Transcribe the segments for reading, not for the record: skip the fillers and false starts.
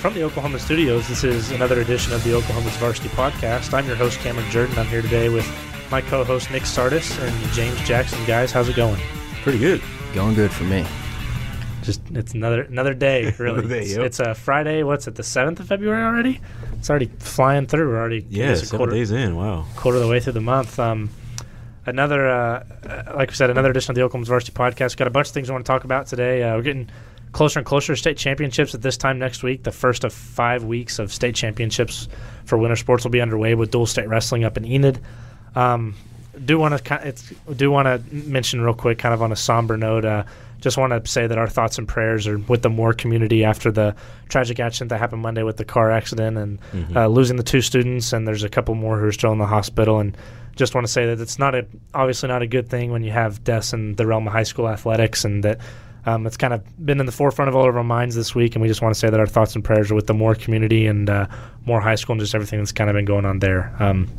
from the Oklahoma studios, this is another edition of the Oklahoma's Varsity Podcast. I'm your host, Cameron Jordan. I'm here today with my co-host, Nick Sardis, and James Jackson. Guys, how's it going? Pretty good. Going good for me. It's another day, really. It's a Friday. What's it, the 7th of February already? It's already flying through. We're already 7 days in. Wow. Quarter of the way through the month. Another, like we said, another edition of the Oklahoma's Varsity Podcast. Got a bunch of things we want to talk about today. We're getting closer and closer to state championships at this time next week. The first of 5 weeks of state championships for winter sports will be underway with dual state wrestling up in Enid. Do want to mention real quick, kind of on a somber note, just want to say that our thoughts and prayers are with the Moore community after the tragic accident that happened Monday with the car accident and losing the 2 students, and there's a couple more who are still in the hospital. And just want to say that it's obviously not a good thing when you have deaths in the realm of high school athletics, and that it's kind of been in the forefront of all of our minds this week, and we just want to say that our thoughts and prayers are with the Moore community and Moore High School and just everything that's kind of been going on there.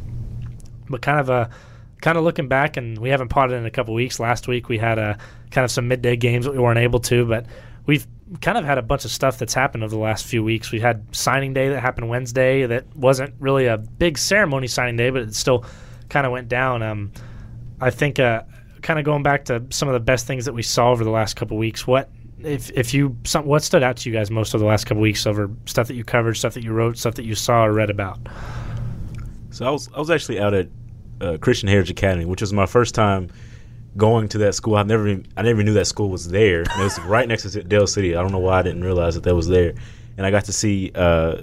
But kind of looking back, and we haven't potted in a couple weeks. Last week we had kind of some midday games that we weren't able to, but we've kind of had a bunch of stuff that's happened over the last few weeks. We had signing day that happened Wednesday that wasn't really a big ceremony signing day, but it still kind of went down. I think kind of going back to some of the best things that we saw over the last couple of weeks, what stood out to you guys most over the last couple of weeks over stuff that you covered, stuff that you wrote, stuff that you saw or read about? So I was actually out at Christian Heritage Academy, which was my first time going to that school. I never knew that school was there. And it was right next to Dale City. I don't know why I didn't realize that was there. And I got to see Riley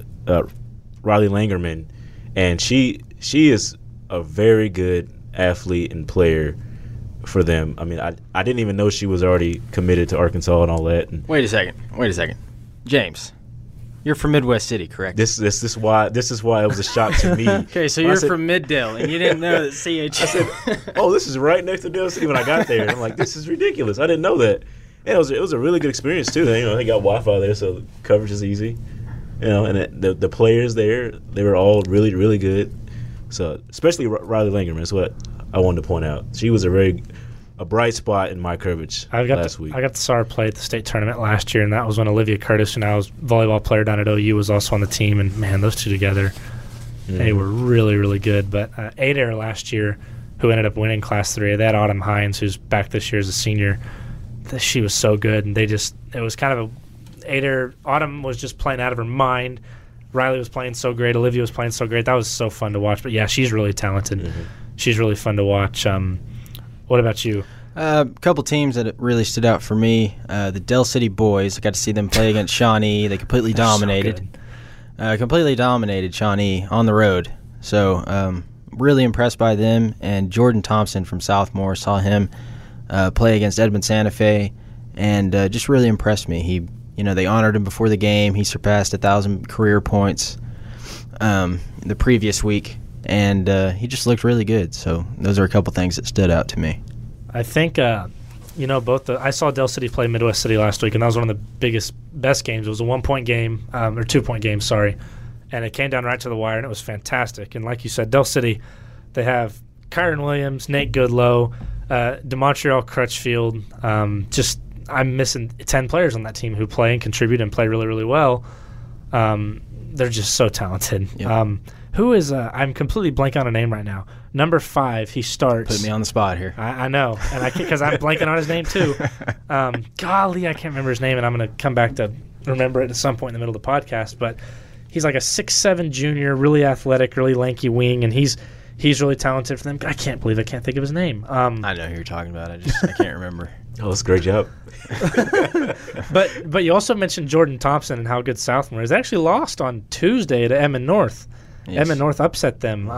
Langerman, and she is a very good athlete and player for them. I mean, I didn't even know she was already committed to Arkansas and all that. And Wait a second. James, you're from Midwest City, correct? This is why it was a shock to me. Okay, so you're from Middale, and you didn't know that CH. I said, "Oh, this is right next to Dale City." When I got there, I'm like, "This is ridiculous." I didn't know that. And it was a really good experience too. They got Wi-Fi there, so the coverage is easy. And the players there, they were all really, really good. So especially Riley Langerman is what I wanted to point out. She was a bright spot in my coverage last week. I got to saw her play at the state tournament last year, and that was when Olivia Curtis, who now is volleyball player down at OU, was also on the team. And, man, those two together, they were really, really good. But Adair last year, who ended up winning Class 3, they had Autumn Hines, who's back this year as a senior. She was so good. And it was kind of Autumn was just playing out of her mind. Riley was playing so great. Olivia was playing so great. That was so fun to watch. But, yeah, she's really talented. She's really fun to watch. What about you? A couple teams that really stood out for me. The Dell City boys. I got to see them play against Shawnee. They completely dominated. Completely dominated Shawnee on the road. So really impressed by them. And Jordan Thompson from Southmore, saw him play against Edmond Santa Fe, and just really impressed me. They honored him before the game. He surpassed 1,000 career points the previous week. And he just looked really good. So those are a couple things that stood out to me. I think, I saw Dell City play Midwest City last week, and that was one of the best games. It was a 1-point game, or 2-point game, sorry. And it came down right to the wire, and it was fantastic. And like you said, Dell City, they have Kyron Williams, Nate Goodlow, DeMontreal Crutchfield. I'm missing 10 players on that team who play and contribute and play really, really well. They're just so talented. Yep. Who is I'm completely blank on a name right now. Number 5, he starts. Put me on the spot here. I know, and because I'm blanking on his name too. Golly, I can't remember his name, and I'm going to come back to remember it at some point in the middle of the podcast. But he's like a 6'7" junior, really athletic, really lanky wing, and he's really talented for them. I can't believe I can't think of his name. I know who you're talking about. I can't remember. Oh, that's a great job. But you also mentioned Jordan Thompson and how good Southmore is. They actually lost on Tuesday to Emmett North. Yes. Emmett North upset them.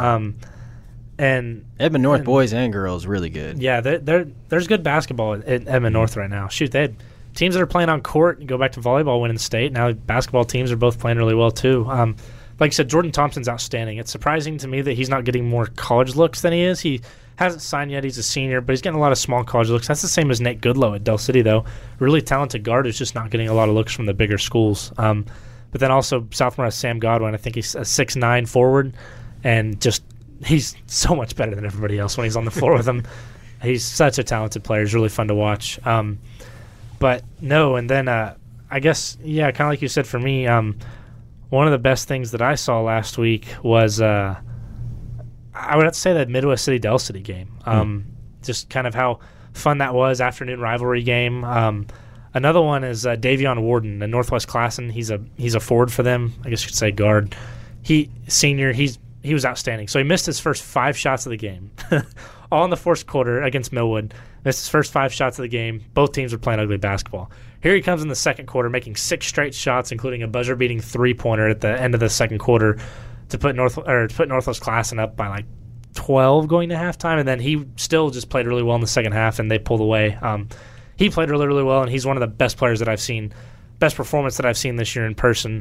And Emmett North boys and girls really good. Yeah, there's good basketball at Emmett North right now. Shoot, they had teams that are playing on court and go back to volleyball winning the state. Now basketball teams are both playing really well too. Like I said, Jordan Thompson's outstanding. It's surprising to me that he's not getting more college looks than he is. He hasn't signed yet. He's a senior, but he's getting a lot of small college looks. That's the same as Nate Goodlow at Dell City, though. Really talented guard who's just not getting a lot of looks from the bigger schools. But then also Southmore has Sam Godwin. I think he's a 6'9" forward, and just he's so much better than everybody else when he's on the floor with them. He's such a talented player. He's really fun to watch. But no, and then I guess, yeah, kind of like you said for me, one of the best things that I saw last week was I would have to say that Midwest City Del City game. Just kind of how fun that was, afternoon rivalry game. Another one is Davion Warden, the Northwest Classen. He's a forward for them. I guess you could say guard. He was outstanding. So he missed his first 5 shots of the game, all in the fourth quarter against Millwood. Missed his first 5 shots of the game. Both teams were playing ugly basketball. Here he comes in the second quarter, making 6 straight shots, including a buzzer-beating 3-pointer at the end of the second quarter to put Northwest Classen up by like 12 going to halftime, and then he still just played really well in the second half, and they pulled away. He played really, really well, and he's one of the best players that I've seen, best performance that I've seen this year in person.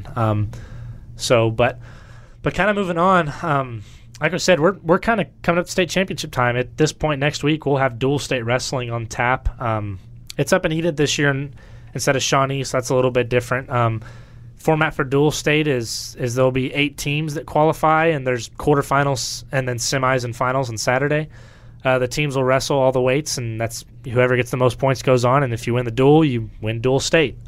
But kind of moving on, like I said, we're kind of coming up to state championship time. At this point next week, we'll have dual state wrestling on tap. It's up in Enid this year instead of Shawnee, so that's a little bit different. Format for dual state is there'll be 8 teams that qualify, and there's quarterfinals and then semis and finals on Saturday. The teams will wrestle all the weights, and that's whoever gets the most points goes on, and if you win the dual, you win dual state.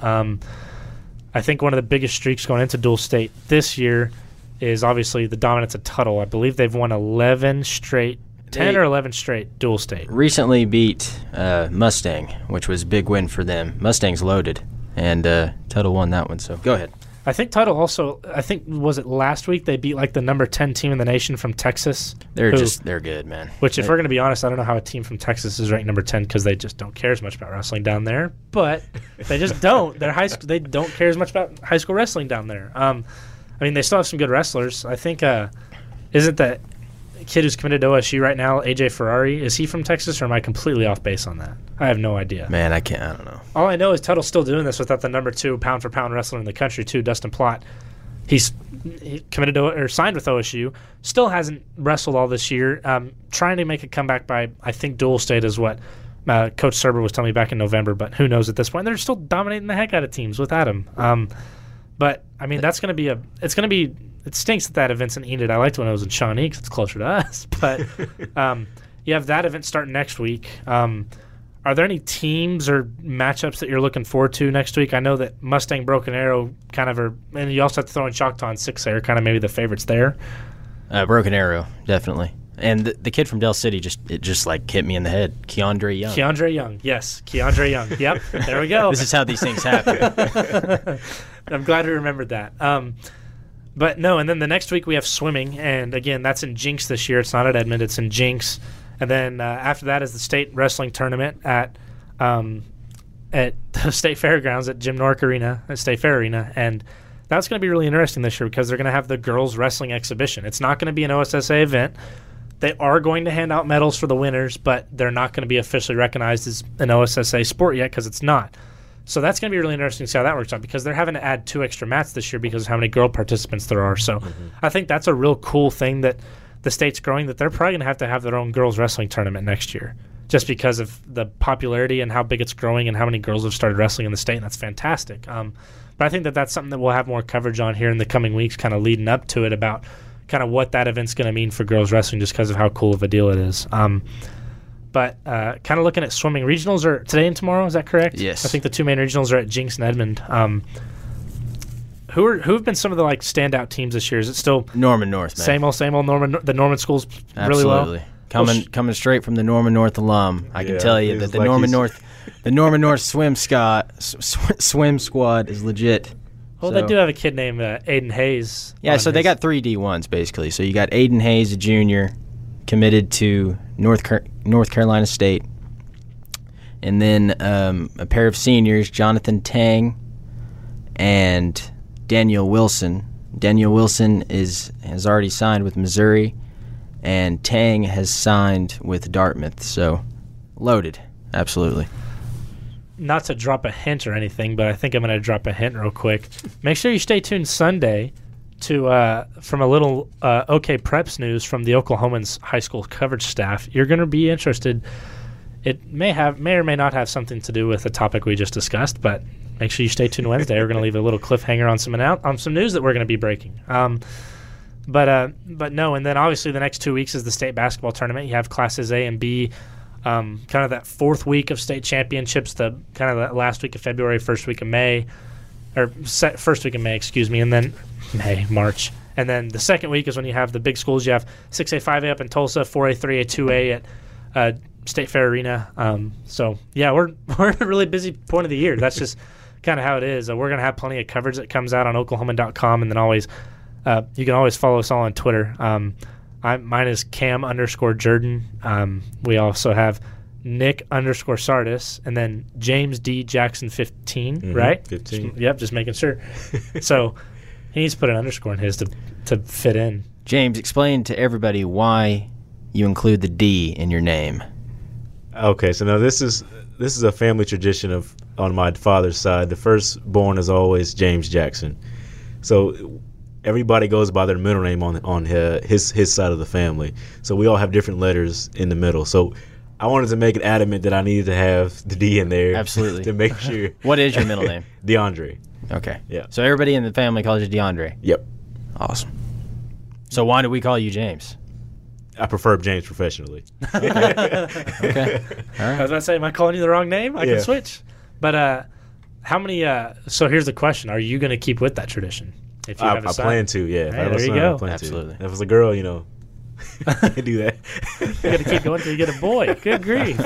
I think one of the biggest streaks going into dual state this year is obviously the dominance of Tuttle. I believe they've won 10 or 11 straight dual state. Recently beat Mustang, which was a big win for them. Mustang's loaded, and Tuttle won that one, so go ahead. I think Tuttle also, was it last week they beat like the number 10 team in the nation from Texas? They're good, man. Which, if we're going to be honest, I don't know how a team from Texas is ranked number 10 because they just don't care as much about wrestling down there. But they just don't. They don't care as much about high school wrestling down there. They still have some good wrestlers. I think, isn't that kid who's committed to OSU right now, AJ Ferrari, is he from Texas, or am I completely off base on that? I have no idea. Man, I don't know. All I know is Tuttle's still doing this without the number 2 pound-for-pound wrestler in the country, too, Dustin Plott. He committed to or signed with OSU, still hasn't wrestled all this year, trying to make a comeback by, I think, dual state is what Coach Serber was telling me back in November, but who knows at this point. They're still dominating the heck out of teams without him. But, that's going to be it stinks that event's in Enid. I liked when it was in Shawnee because it's closer to us. But you have that event starting next week. Are there any teams or matchups that you're looking forward to next week? I know that Mustang, Broken Arrow kind of are, and you also have to throw in Choctaw and 6A are kind of maybe the favorites there. Broken Arrow, definitely. And the kid from Del City just hit me in the head. Keandre Young. Keandre Young, yes. Keandre Young. Yep, there we go. This is how these things happen. I'm glad we remembered that. But no, and then the next week we have swimming, and again, that's in Jinx this year. It's not at Edmond, it's in Jinx. And then after that is the state wrestling tournament at the State Fairgrounds at Jim Norick Arena, at State Fair Arena, and that's going to be really interesting this year because they're going to have the girls wrestling exhibition. It's not going to be an OSSA event. They are going to hand out medals for the winners, but they're not going to be officially recognized as an OSSA sport yet because it's not. So that's going to be really interesting to see how that works out because they're having to add 2 extra mats this year because of how many girl participants there are. So I think that's a real cool thing that the state's growing, that they're probably going to have their own girls wrestling tournament next year just because of the popularity and how big it's growing and how many girls have started wrestling in the state, and that's fantastic. But I think that that's something that we'll have more coverage on here in the coming weeks, kind of leading up to it, about kind of what that event's going to mean for girls wrestling just because of how cool of a deal it is. But kind of looking at swimming, regionals are today and tomorrow, is that correct? Yes. I think the 2 main regionals are at Jinx and Edmond. Who have been some of the standout teams this year? Is it still Norman North, man? Same old Norman? The Norman schools really well? Absolutely. Coming straight from the Norman North alum. I can tell you that the Norman North swim squad is legit. Well, they do have a kid named Aiden Hayes. Yeah, so they got 3 D1s basically. So you got Aiden Hayes, a junior, committed to North Carolina State, and then a pair of seniors, Jonathan Tang and Daniel Wilson. Daniel Wilson has already signed with Missouri, and Tang has signed with Dartmouth. So loaded, absolutely. Not to drop a hint or anything, but I think I'm going to drop a hint real quick. Make sure you stay tuned Sunday to from a little OK Preps news from the Oklahomans high school coverage staff. You're going to be interested. It may or may not have something to do with the topic we just discussed, but make sure you stay tuned Wednesday. We're going to leave a little cliffhanger on some news that we're going to be breaking. But no, and then obviously the next 2 weeks is the state basketball tournament. You have classes A and B. Kind of that 4th week of state championships, the kind of that last week of February, first week of May. first week of May, excuse me, and then March. And then the second week is when you have the big schools. You have 6A, 5A up in Tulsa, 4A, 3A, 2A at State Fair Arena. So, yeah, we're at a really busy point of the year. That's just kind of how it is. We're going to have plenty of coverage that comes out on Oklahoman.com, and then always you can always follow us all on Twitter. Mine is Cam_Jordan. We also have Nick_Sardis, and then James D. Jackson 15, right? 15. Just making sure. So he needs to put an underscore in his to fit in. James, explain to everybody why you include the D in your name. Okay, so now this is a family tradition on my father's side. The firstborn is always James Jackson. So everybody goes by their middle name on his side of the family. So we all have different letters in the middle. So I wanted to make it adamant that I needed to have the D in there. Absolutely. To make sure. What is your middle name? DeAndre. Okay. Yeah. So everybody in the family calls you DeAndre? Yep. Awesome. So why do we call you James? I prefer James professionally. Okay. All I right. was about to say, am I calling you the wrong name? I Yeah. can switch. But how many so here's the question. Are you going to keep with that tradition? If you have a I son? plan to, yeah. If Hey, I have a there you son, go. I plan Absolutely. to. If it's a girl, I can't do that. You got to keep going until you get a boy. Good grief.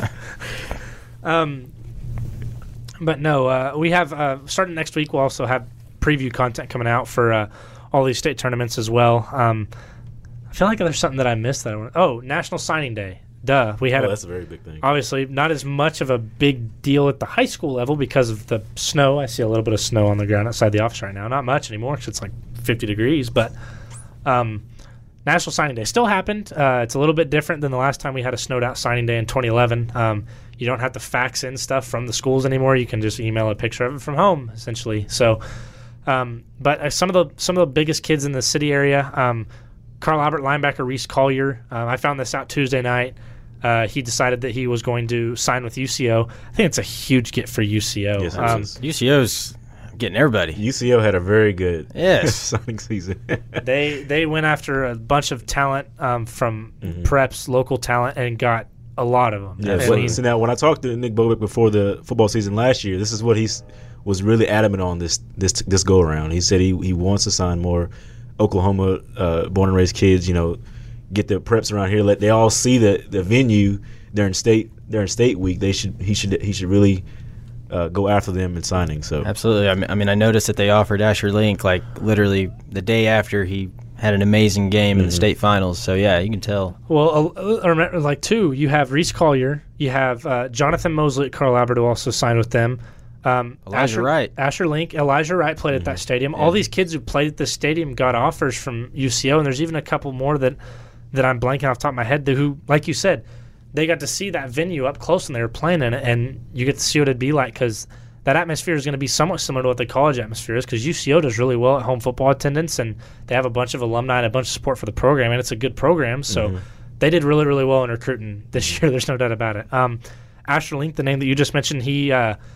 But no, we have starting next week. We'll also have preview content coming out for all these state tournaments as well. I feel like there's something that I missed that I want. Oh, National Signing Day. Duh. We had That's a very big thing. obviously not as much of a big deal at the high school level because of the snow. I see a little bit of snow on the ground outside the office right now. Not much anymore because it's like 50 degrees. But National Signing Day still happened. It's a little bit different than the last time we had a snowed out signing day in 2011. You don't have to fax in stuff from the schools anymore. You can just email a picture of it from home, essentially. So, but some of the biggest kids in the city area, Carl Albert linebacker Reese Collier. I found this out Tuesday night. He decided that he was going to sign with UCO. I think it's a huge get for UCO. Yes, it is. UCO's getting everybody. UCO had a very good Yes. signing season. They went after a bunch of talent from preps, local talent, and got a lot of them. Yeah, I mean, so now when I talked to Nick Bobick before the football season last year, this is what he was really adamant on this go around. He said he wants to sign more Oklahoma born and raised kids. Get the preps around here. Let they all see the venue during state week. He should really go after them in signing. So Absolutely. I mean, I noticed that they offered Asher Link like literally the day after he had an amazing game in the state finals. So yeah, you can tell. well, remember, like two, you have Reese Collier, you have Jonathan Mosley at Carl Albert who also signed with them. Elijah Wright. Asher Link, Elijah Wright played at that stadium. All these kids who played at the stadium got offers from UCO, and there's even a couple more that I'm blanking off the top of my head who, like you said, they got to see that venue up close and they were playing in it, and you get to see what it'd be like because that atmosphere is going to be somewhat similar to what the college atmosphere is because UCO does really well at home football attendance, and they have a bunch of alumni and a bunch of support for the program, and it's a good program. So they did really, really well in recruiting this year. There's no doubt about it. Asher Link, the name that you just mentioned, he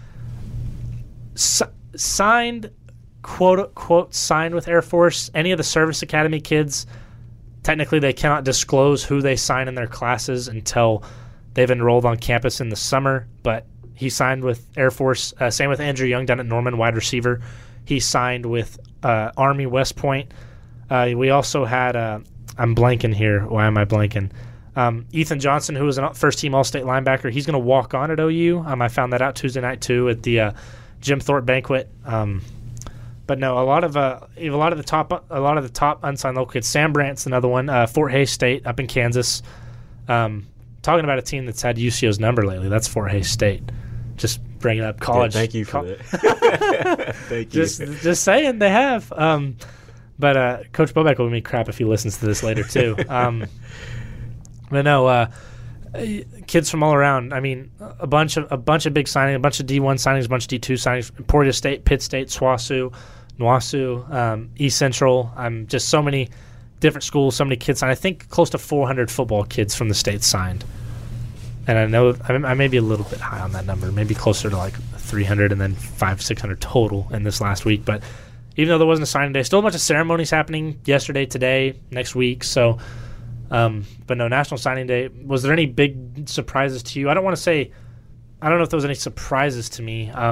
signed, quote, signed with Air Force. Any of the service academy kids, technically they cannot disclose who they sign in their classes until they've enrolled on campus in the summer, but he signed with Air Force. Same with Andrew Young down at Norman, wide receiver. He signed with Army West Point. We also had, I'm blanking here. Why am I blanking? Ethan Johnson, who was a first-team All-State linebacker, he's going to walk on at OU. I found that out Tuesday night too at the Jim Thorpe banquet. But no, a lot of the top unsigned local kids. Sam Brandt's another one. Fort Hays State up in Kansas. Talking about a team that's had UCO's number lately. That's Fort Hays State. Just bringing up college. Yeah, thank you for that. Thank you. Just saying they have. But Coach Bobeck will give me crap if he listens to this later too. But no, kids from all around. I mean, a bunch of big signings, a bunch of D1 signings, a bunch of D2 signings. Emporia State, Pitt State, SWOSU, NWASU, East Central. Just so many different schools, so many kids signed. I think close to 400 football kids from the state signed. And I know I may be a little bit high on that number, maybe closer to like 300 and then 500-600 total in this last week. But even though there wasn't a signing day, still a bunch of ceremonies happening yesterday, today, next week. So, but no, National Signing Day. Was there any big surprises to you? I don't know if there was any surprises to me.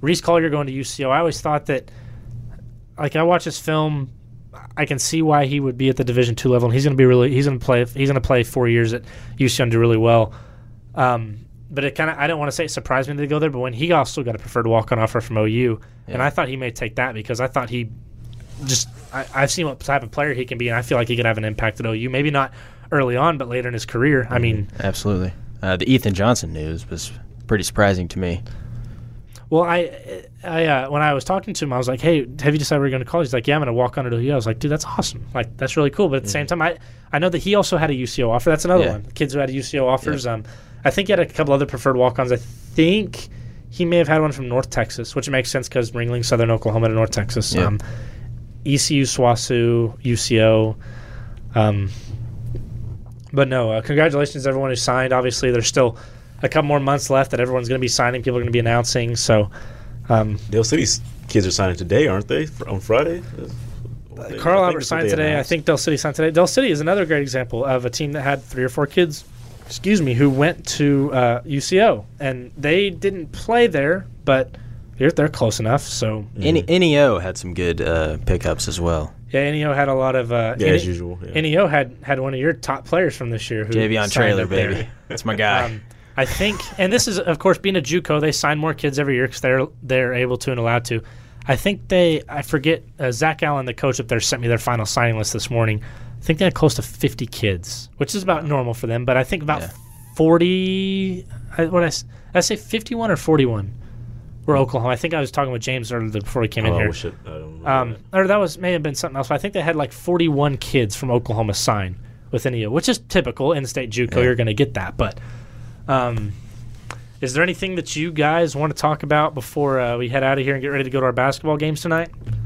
Reese Collier going to UCO. I always thought that, like, I watch his film, I can see why he would be at the Division II level, and he's going to play 4 years at UCO and do really well. But it I don't want to say it surprised me to go there, but when he also got a preferred walk-on offer from OU, and I thought he may take that because I thought I've seen what type of player he can be, and I feel like he could have an impact at OU. Maybe not early on, but later in his career. I mean, absolutely. The Ethan Johnson news was pretty surprising to me. Well, I when I was talking to him, I was like, "Hey, have you decided where you're going to college?" He's like, "Yeah, I'm going to walk on at OU." I was like, "Dude, that's awesome! Like, that's really cool." But at the same time, I know that he also had a UCO offer. That's another one. Kids who had UCO offers. Yeah. I think he had a couple other preferred walk-ons. I think he may have had one from North Texas, which makes sense because Ringling, Southern Oklahoma to North Texas. Yeah. ECU, SWOSU, UCO. But no, congratulations to everyone who signed. Obviously, there's still a couple more months left that everyone's going to be signing. People are going to be announcing. So, Dale City's kids are signing today, aren't they? On Friday? Carl Albert signed today. I think Dale City signed today. Dale City is another great example of a team that had 3 or 4 kids, who went to UCO. And they didn't play there, but they're close enough. So NEO had some good pickups as well. Yeah, NEO had a lot of as usual. Yeah. NEO had one of your top players from this year. Javion Trailer, baby. That's my guy. I think, and this is, of course, being a JUCO, they sign more kids every year because they're able to and allowed to. I think I forget, Zach Allen, the coach up there, sent me their final signing list this morning. I think they had close to 50 kids, which is about normal for them. But I think about 40, I say 51 or 41 were Oklahoma. I think I was talking with James earlier before he came in here. I don't know or that may have been something else. But I think they had like 41 kids from Oklahoma sign with NEO, which is typical in-state JUCO. Yeah. You're going to get that. But is there anything that you guys want to talk about before we head out of here and get ready to go to our basketball games tonight?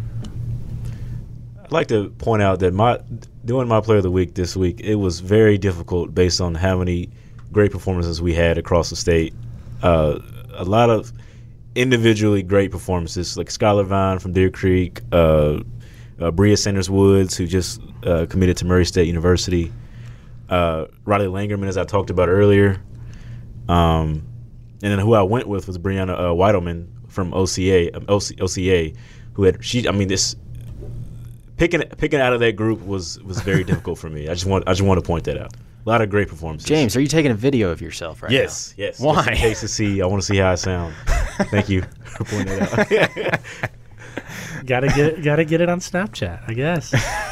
I'd like to point out that doing my player of the week this week, it was very difficult based on how many great performances we had across the state. A lot of individually great performances, like Skylar Vine from Deer Creek, Bria Sanders Woods, who just committed to Murray State University, Riley Langerman, as I talked about earlier, and then who I went with was Brianna Weidelman from OCA, who had this picking out of that group was very difficult for me. I just want to point that out. A lot of great performances. James, are you taking a video of yourself right now? Yes. Why? Just in case to see. I want to see how I sound. Thank you for pointing that out. Gotta get it on Snapchat, I guess.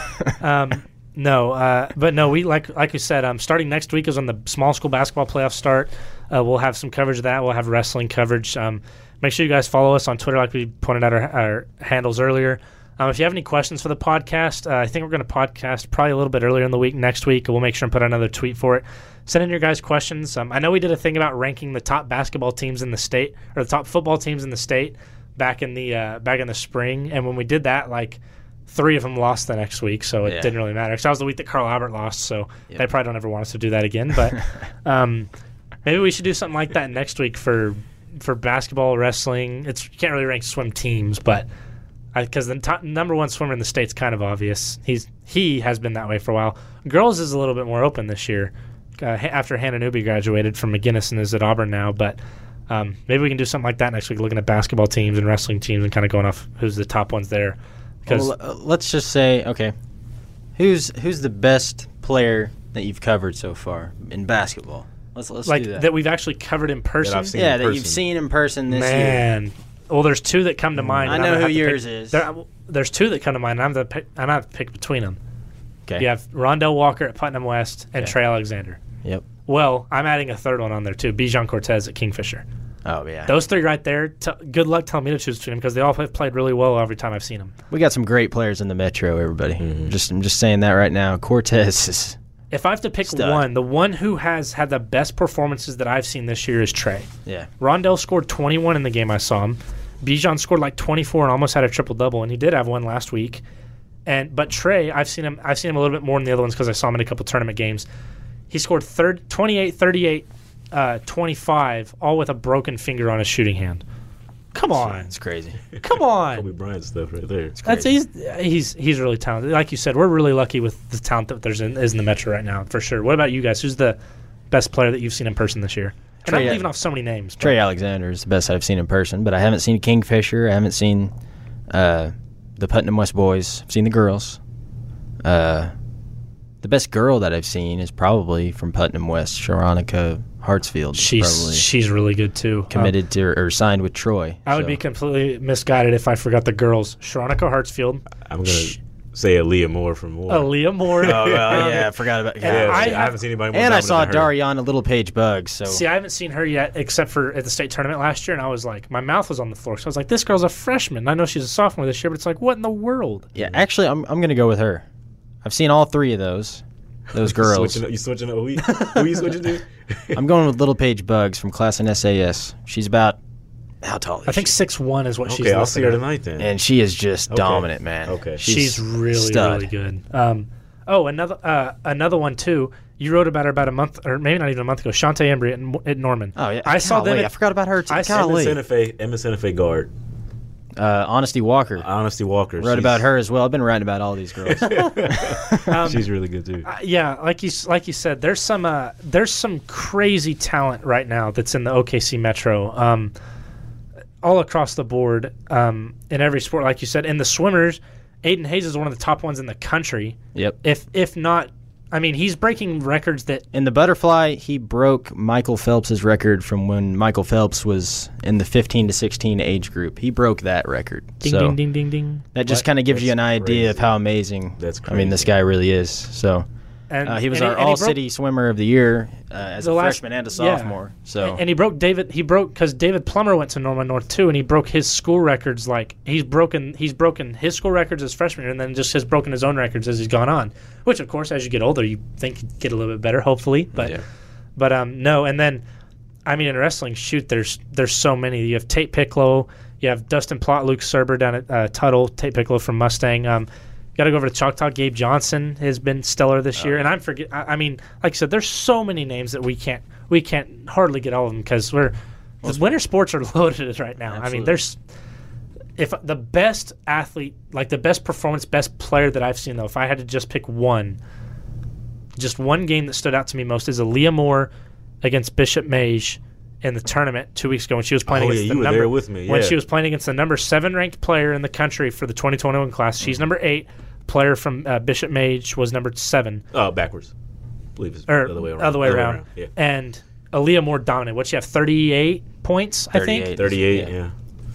But no, we like we said, starting next week is when the small school basketball playoffs start. We'll have some coverage of that. We'll have wrestling coverage. Make sure you guys follow us on Twitter, like we pointed out our handles earlier. If you have any questions for the podcast, I think we're going to podcast probably a little bit earlier in the week next week. We'll make sure and put another tweet for it. Send in your guys' questions. I know we did a thing about ranking the top basketball teams in the state, or the top football teams in the state back in the spring. And when we did that, like 3 of them lost the next week, so it didn't really matter. Because that was the week that Carl Albert lost, so they probably don't ever want us to do that again. But maybe we should do something like that next week for basketball, wrestling. You can't really rank swim teams, but because the number one swimmer in the state's kind of obvious. He has been that way for a while. Girls is a little bit more open this year after Hannah Newby graduated from McGinnis and is at Auburn now. But maybe we can do something like that next week, looking at basketball teams and wrestling teams and kind of going off who's the top ones there. Let's just say, okay, who's the best player that you've covered so far in basketball? Let's like do that. That we've actually covered in person. That you've seen in person this year. Well, there's 2 that come to mind. I know who yours is. There's 2 that come to mind. I'm gonna have to pick between them. Okay. You have Rondell Walker at Putnam West and Trey Alexander. Yep. Well, I'm adding a third one on there too. Bijan Cortez at Kingfisher. Oh yeah. Those 3 right there. Good luck telling me to choose between them because they all have played really well every time I've seen them. We got some great players in the Metro. Everybody. Mm-hmm. I'm just saying that right now. Cortez is. If I have to pick one, the one who has had the best performances that I've seen this year is Trey. Yeah. Rondell scored 21 in the game I saw him. Bijan scored like 24 and almost had a triple-double, and he did have one last week. But Trey, I've seen him a little bit more than the other ones because I saw him in a couple tournament games. He scored 28, 38, 25, all with a broken finger on his shooting hand. Come on. It's crazy. Come on. Kobe Bryant stuff right there. He's really talented. Like you said, we're really lucky with the talent that is in the Metro right now, for sure. What about you guys? Who's the best player that you've seen in person this year? And I'm leaving off so many names. Trey Alexander is the best I've seen in person, but I haven't seen Kingfisher. I haven't seen the Putnam West boys. I've seen the girls. The best girl that I've seen is probably from Putnam West, Sharonica Hartsfield. She's really good too. Committed to or signed with Troy. I would be completely misguided if I forgot the girls. Sharonica Hartsfield. I'm gonna say Aaliyah Moore from Moore. Aaliyah Moore. Oh well, yeah, I forgot about. Yeah, I haven't seen anybody more. And I saw dominant than her. Dariana Littlepage Buggs. So see, I haven't seen her yet, except for at the state tournament last year, and I was like, my mouth was on the floor. So I was like, this girl's a freshman. I know she's a sophomore this year, but it's like, what in the world? Yeah, actually, I'm gonna go with her. I've seen all three of those girls. You switching up? Who you switching to? I'm going with Littlepage Buggs from class in SAS. She's about how tall is she? I think 6'1" is what she's. Okay, I'll see her listed at. tonight then. And she is just dominant, man. Okay. She's really, stud. really good. Another one too. You wrote about her about a month, or maybe not even a month ago. Shantae Embry at Norman. Oh yeah, I saw them. I forgot about her too. Emma Santa Fe guard. Honesty Walker. Honesty Walker. Wrote about her as well. I've been writing about all these girls. She's really good too. Yeah, like you said, there's some crazy talent right now that's in the OKC Metro, all across the board, in every sport. Like you said, in the swimmers, Aiden Hayes is one of the top ones in the country. Yep. If not, I mean, he's breaking records that. In the butterfly, he broke Michael Phelps' record from when Michael Phelps was in the 15 to 16 age group. He broke that record. Ding, ding, ding, ding. That just kind of gives you an idea of how amazing. That's I mean, this guy really is. So. He was our all-city swimmer of the year as a freshman and a sophomore. Yeah. So and he broke because David Plummer went to Norman North too, and he broke his school records. Like he's broken his school records as freshman year, and then just has broken his own records as he's gone on. Which, of course, as you get older, you think you get a little bit better, hopefully. But no. And then, I mean, in wrestling, shoot, there's so many. You have Tate Piccolo, you have Dustin Plott, Luke Serber down at Tuttle, Tate Piccolo from Mustang. Got to go over to Choctaw. Gabe Johnson has been stellar this year, and I mean, like I said, there's so many names that we can't hardly get all of them because the winter sports are loaded right now. Absolutely. I mean, there's if the best athlete, like the best performance, best player that I've seen though, if I had to just pick one game that stood out to me most is Aaliyah Moore against Bishop Mage in the tournament 2 weeks ago when she was playing against you were there with me. When she was playing against the number 7 ranked player in the country for the 2021 class. She's number 8. Player from Bishop Mage was number 7. Backwards. I believe it's the other way around. Other way around. Yeah. And Aaliyah Moore dominated. What'd she have? 38 points, I think? 38, yeah.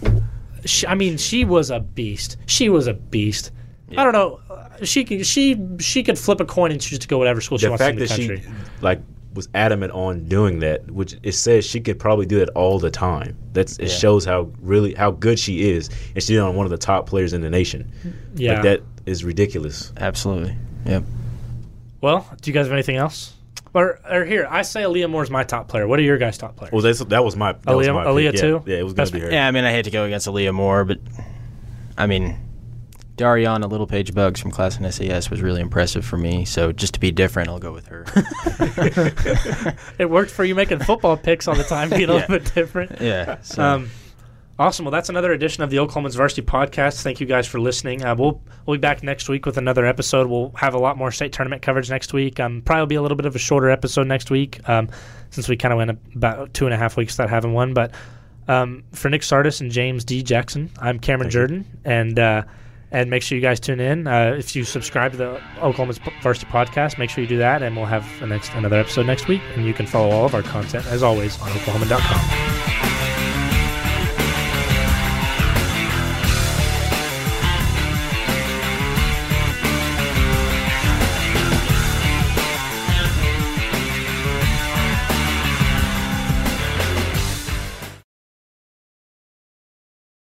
She was a beast. She was a beast. Yeah. I don't know. She could flip a coin and choose to go whatever school she wants in the country. The fact that she was adamant on doing that, which it says she could probably do that all the time. It shows how good she is, and she's on one of the top players in the nation. Yeah, that is ridiculous. Absolutely. Yep. Well, do you guys have anything else? Or here, I say Aaliyah Moore's my top player. What are your guys' top players? Well, that was my Aaliyah pick. too. Yeah, it was going to be her. Yeah, I mean, I hate to go against Aaliyah Moore, but I mean, Dariana Littlepage Buggs from class in SAS was really impressive for me. So just to be different, I'll go with her. It worked for you making football picks all the time, being a little bit different. Yeah. So. Awesome. Well, that's another edition of the Oklahoman's Varsity Podcast. Thank you guys for listening. We'll be back next week with another episode. We'll have a lot more state tournament coverage next week. Probably be a little bit of a shorter episode next week since we kind of went about 2.5 weeks without having one. But for Nick Sardis and James D. Jackson, I'm Cameron Jordan, and make sure you guys tune in. If you subscribe to the Oklahoma's Varsity Podcast, make sure you do that, and we'll have another episode next week. And you can follow all of our content, as always, on oklahoman.com.